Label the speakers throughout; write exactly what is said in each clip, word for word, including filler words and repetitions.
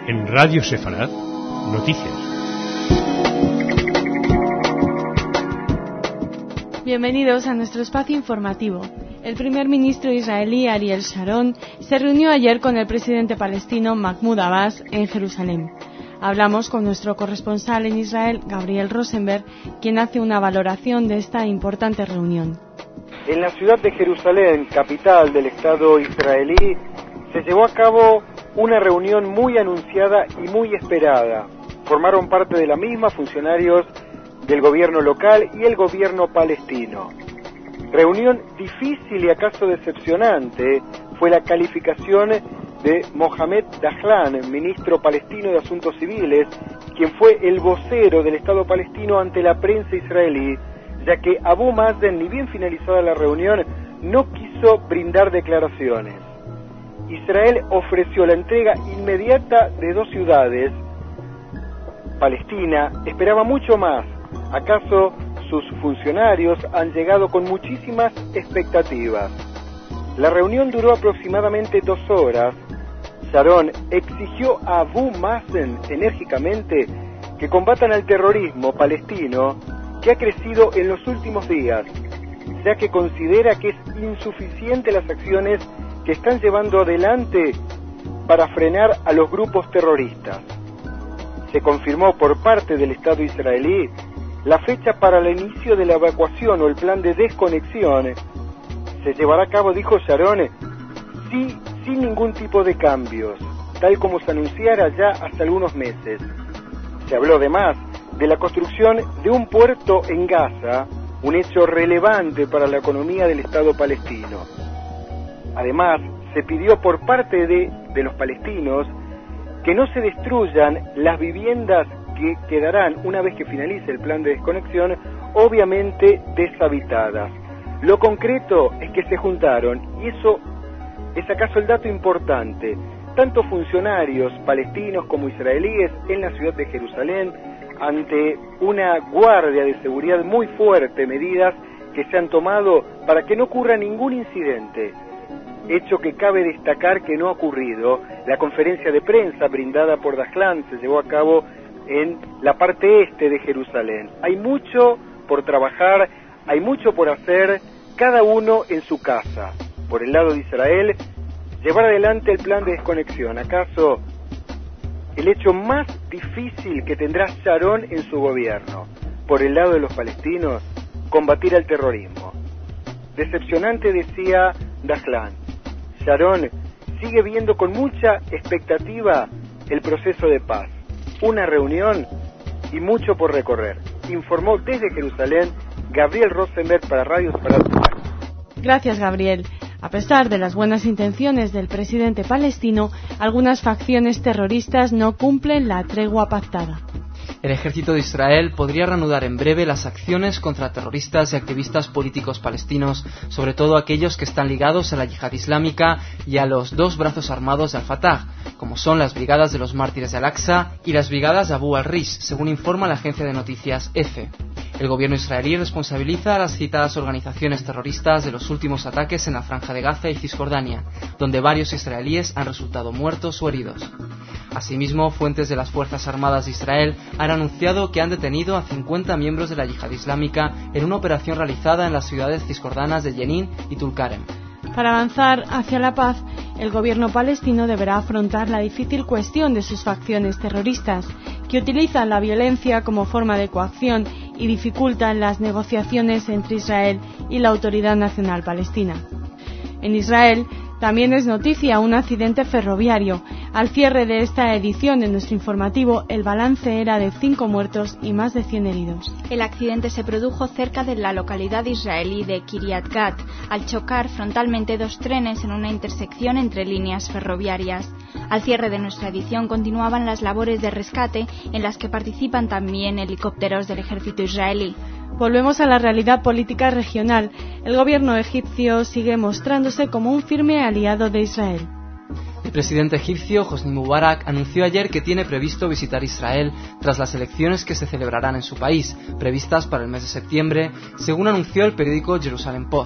Speaker 1: En Radio Sefarad, noticias.
Speaker 2: Bienvenidos a nuestro espacio informativo. El primer ministro israelí Ariel Sharon se reunió ayer con el presidente palestino Mahmoud Abbas en Jerusalén. Hablamos con nuestro corresponsal en Israel, Gabriel Rosenberg, quien hace una valoración de esta importante reunión.
Speaker 3: En la ciudad de Jerusalén, capital del Estado israelí, se llevó a cabo una reunión muy anunciada y muy esperada. Formaron parte de la misma funcionarios del gobierno local y el gobierno palestino. Reunión difícil y acaso decepcionante fue la calificación de Mohamed Dahlan, ministro palestino de Asuntos Civiles, quien fue el vocero del Estado palestino ante la prensa israelí, ya que Abu Mazen, ni bien finalizada la reunión, no quiso brindar declaraciones. Israel ofreció la entrega inmediata de dos ciudades. Palestina esperaba mucho más. ¿Acaso sus funcionarios han llegado con muchísimas expectativas? La reunión duró aproximadamente dos horas. Sharon exigió a Abu Mazen enérgicamente que combatan al terrorismo palestino que ha crecido en los últimos días, ya que considera que es insuficiente las acciones que están llevando adelante para frenar a los grupos terroristas. Se confirmó por parte del Estado israelí la fecha para el inicio de la evacuación o el plan de desconexión. Se llevará a cabo, dijo Sharon, sí, sin ningún tipo de cambios, tal como se anunciara ya hace algunos meses. Se habló además de la construcción de un puerto en Gaza, un hecho relevante para la economía del Estado palestino. Además, se pidió por parte de, de los palestinos que no se destruyan las viviendas que quedarán una vez que finalice el plan de desconexión, obviamente deshabitadas. Lo concreto es que se juntaron, y eso es acaso el dato importante, tanto funcionarios palestinos como israelíes en la ciudad de Jerusalén, ante una guardia de seguridad muy fuerte, medidas que se han tomado para que no ocurra ningún incidente. Hecho que cabe destacar que no ha ocurrido. La conferencia de prensa brindada por Dahlan se llevó a cabo en la parte este de Jerusalén. Hay mucho por trabajar, hay mucho por hacer, cada uno en su casa. Por el lado de Israel, llevar adelante el plan de desconexión. ¿Acaso el hecho más difícil que tendrá Sharon en su gobierno? Por el lado de los palestinos, combatir al terrorismo. Decepcionante, decía Dahlan. Sharon sigue viendo con mucha expectativa el proceso de paz. Una reunión y mucho por recorrer. Informó desde Jerusalén Gabriel Rosenberg para Radio Sefarad.
Speaker 2: Gracias, Gabriel. A pesar de las buenas intenciones del presidente palestino, algunas facciones terroristas no cumplen la tregua pactada.
Speaker 4: El ejército de Israel podría reanudar en breve las acciones contra terroristas y activistas políticos palestinos, sobre todo aquellos que están ligados a la yihad islámica y a los dos brazos armados de Al-Fatah, como son las brigadas de los mártires de Al-Aqsa y las brigadas de Abu al-Rish, según informa la agencia de noticias E F E. El gobierno israelí responsabiliza a las citadas organizaciones terroristas de los últimos ataques en la Franja de Gaza y Cisjordania, donde varios israelíes han resultado muertos o heridos. Asimismo, fuentes de las Fuerzas Armadas de Israel han anunciado que han detenido a cincuenta miembros de la yihad islámica en una operación realizada en las ciudades cisjordanas de Jenin y Tulkarem.
Speaker 2: Para avanzar hacia la paz, el gobierno palestino deberá afrontar la difícil cuestión de sus facciones terroristas, que utilizan la violencia como forma de coacción y dificultan las negociaciones entre Israel y la Autoridad Nacional Palestina. En Israel también es noticia un accidente ferroviario. Al cierre de esta edición de nuestro informativo, el balance era de cinco muertos y más de cien heridos.
Speaker 5: El accidente se produjo cerca de la localidad israelí de Kiryat Gat, al chocar frontalmente dos trenes en una intersección entre líneas ferroviarias. Al cierre de nuestra edición continuaban las labores de rescate, en las que participan también helicópteros del ejército israelí.
Speaker 2: Volvemos a la realidad política regional. El gobierno egipcio sigue mostrándose como un firme aliado de Israel.
Speaker 4: El presidente egipcio, Hosni Mubarak, anunció ayer que tiene previsto visitar Israel tras las elecciones que se celebrarán en su país, previstas para el mes de septiembre, según anunció el periódico Jerusalem Post.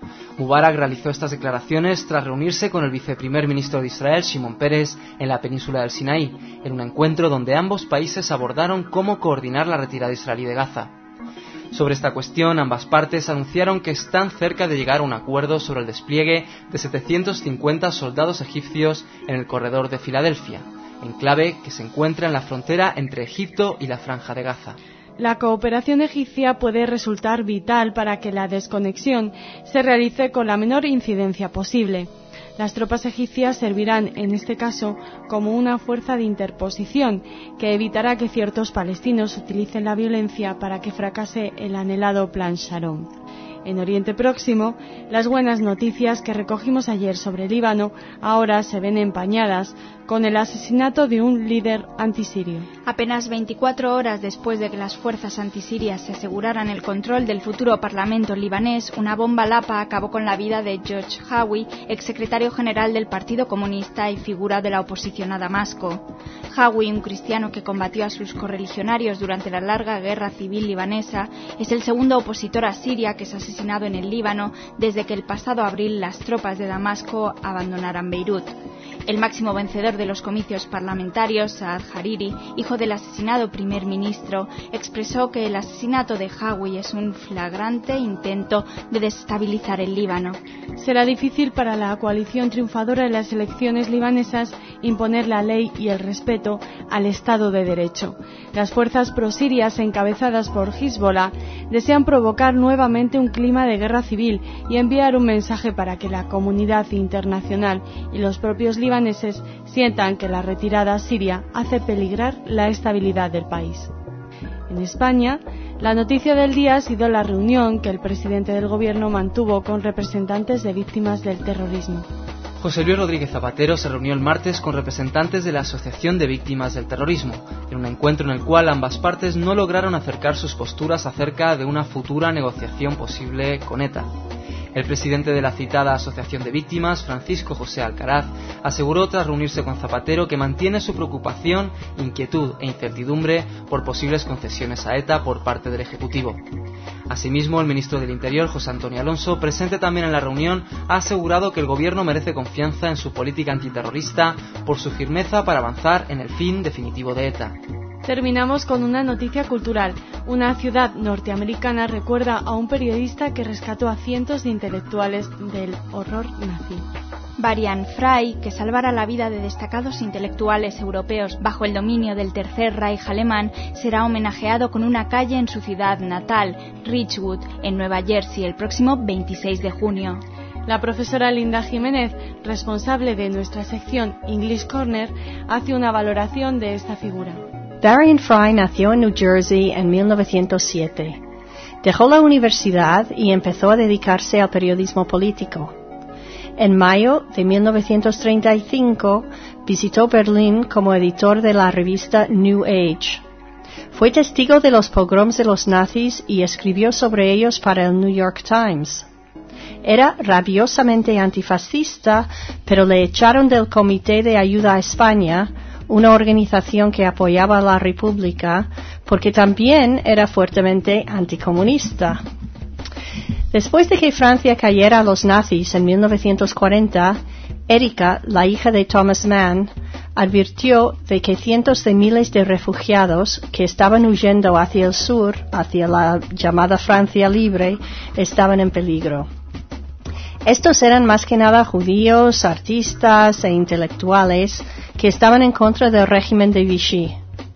Speaker 4: Mubarak realizó estas declaraciones tras reunirse con el viceprimer ministro de Israel, Shimon Peres, en la península del Sinaí, en un encuentro donde ambos países abordaron cómo coordinar la retirada israelí de Gaza. Sobre esta cuestión, ambas partes anunciaron que están cerca de llegar a un acuerdo sobre el despliegue de setecientos cincuenta soldados egipcios en el corredor de Filadelfia, enclave que se encuentra en la frontera entre Egipto y la Franja de Gaza.
Speaker 2: La cooperación egipcia puede resultar vital para que la desconexión se realice con la menor incidencia posible. Las tropas egipcias servirán, en este caso, como una fuerza de interposición que evitará que ciertos palestinos utilicen la violencia para que fracase el anhelado Plan Sharon. En Oriente Próximo, las buenas noticias que recogimos ayer sobre Líbano ahora se ven empañadas con el asesinato de un líder antisirio.
Speaker 5: Apenas veinticuatro horas después de que las fuerzas antisirias se aseguraran el control del futuro parlamento libanés, una bomba lapa acabó con la vida de George Hawi, exsecretario general del Partido Comunista y figura de la oposición a Damasco. Hawi, un cristiano que combatió a sus correligionarios durante la larga guerra civil libanesa, es el segundo opositor a Siria que es asesinado en el Líbano desde que el pasado abril las tropas de Damasco abandonaran Beirut. El máximo vencedor de los comicios parlamentarios, Saad Hariri, hijo del asesinado primer ministro, expresó que el asesinato de Hawi es un flagrante intento de desestabilizar el Líbano.
Speaker 2: Será difícil para la coalición triunfadora en las elecciones libanesas imponer la ley y el respeto al Estado de Derecho. Las fuerzas prosirias encabezadas por Hezbollah desean provocar nuevamente un clima de guerra civil y enviar un mensaje para que la comunidad internacional y los propios libaneses sientan que la retirada siria hace peligrar la estabilidad del país. En España, la noticia del día ha sido la reunión que el presidente del gobierno mantuvo con representantes de víctimas del terrorismo.
Speaker 4: José Luis Rodríguez Zapatero se reunió el martes con representantes de la Asociación de Víctimas del Terrorismo, en un encuentro en el cual ambas partes no lograron acercar sus posturas acerca de una futura negociación posible con ETA. El presidente de la citada Asociación de Víctimas, Francisco José Alcaraz, aseguró tras reunirse con Zapatero que mantiene su preocupación, inquietud e incertidumbre por posibles concesiones a ETA por parte del Ejecutivo. Asimismo, el ministro del Interior, José Antonio Alonso, presente también en la reunión, ha asegurado que el gobierno merece confianza en su política antiterrorista por su firmeza para avanzar en el fin definitivo de ETA.
Speaker 2: Terminamos con una noticia cultural. Una ciudad norteamericana recuerda a un periodista que rescató a cientos de intelectuales del horror nazi.
Speaker 5: Varian Frey, que salvara la vida de destacados intelectuales europeos bajo el dominio del Tercer Reich alemán, será homenajeado con una calle en su ciudad natal, Ridgewood, en Nueva Jersey, el próximo veintiséis de junio.
Speaker 2: La profesora Linda Jiménez, responsable de nuestra sección English Corner, hace una valoración de esta figura.
Speaker 6: Varian Frey nació en New Jersey en mil novecientos siete. Dejó la universidad y empezó a dedicarse al periodismo político. En mayo de mil novecientos treinta y cinco visitó Berlín como editor de la revista New Age. Fue testigo de los pogroms de los nazis y escribió sobre ellos para el New York Times. Era rabiosamente antifascista, pero le echaron del Comité de Ayuda a España, una organización que apoyaba a la República, porque también era fuertemente anticomunista. Después de que Francia cayera a los nazis en mil novecientos cuarenta, Erika, la hija de Thomas Mann, advirtió de que cientos de miles de refugiados que estaban huyendo hacia el sur, hacia la llamada Francia libre, estaban en peligro. Estos eran más que nada judíos, artistas e intelectuales que estaban en contra del régimen de Vichy.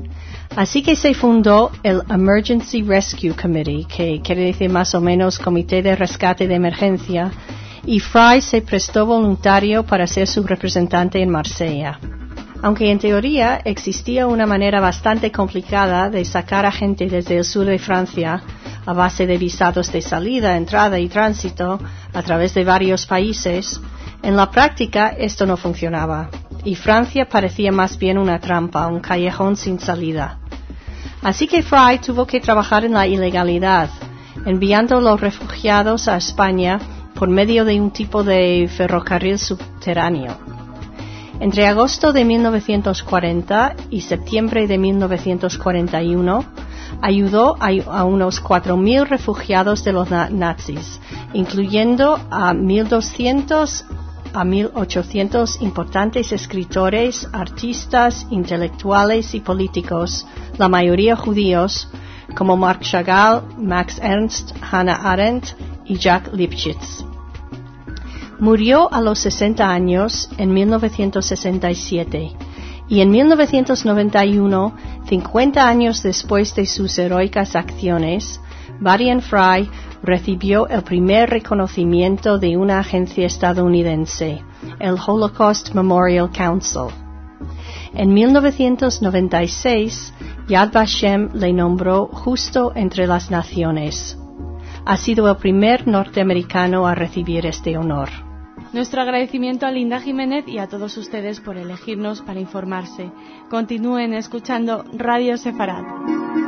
Speaker 6: Así que se fundó el Emergency Rescue Committee, que quiere decir más o menos Comité de Rescate de Emergencia, y Frey se prestó voluntario para ser su representante en Marsella. Aunque en teoría existía una manera bastante complicada de sacar a gente desde el sur de Francia a base de visados de salida, entrada y tránsito a través de varios países, en la práctica esto no funcionaba y Francia parecía más bien una trampa, un callejón sin salida. Así que Frey tuvo que trabajar en la ilegalidad, enviando a los refugiados a España por medio de un tipo de ferrocarril subterráneo. Entre agosto de mil novecientos cuarenta y septiembre de mil novecientos cuarenta y uno, ayudó a, a unos cuatro mil refugiados de los na- nazis, incluyendo a mil doscientos a mil ochocientos importantes escritores, artistas, intelectuales y políticos, la mayoría judíos, como Marc Chagall, Max Ernst, Hannah Arendt y Jack Lipchitz. Murió a los sesenta años en mil novecientos sesenta y siete y en mil novecientos noventa y uno, cincuenta años después de sus heroicas acciones, Varian Fry recibió el primer reconocimiento de una agencia estadounidense, el Holocaust Memorial Council. En mil novecientos noventa y seis, Yad Vashem le nombró Justo entre las Naciones. Ha sido el primer norteamericano a recibir este honor.
Speaker 2: Nuestro agradecimiento a Linda Jiménez y a todos ustedes por elegirnos para informarse. Continúen escuchando Radio Sefarad.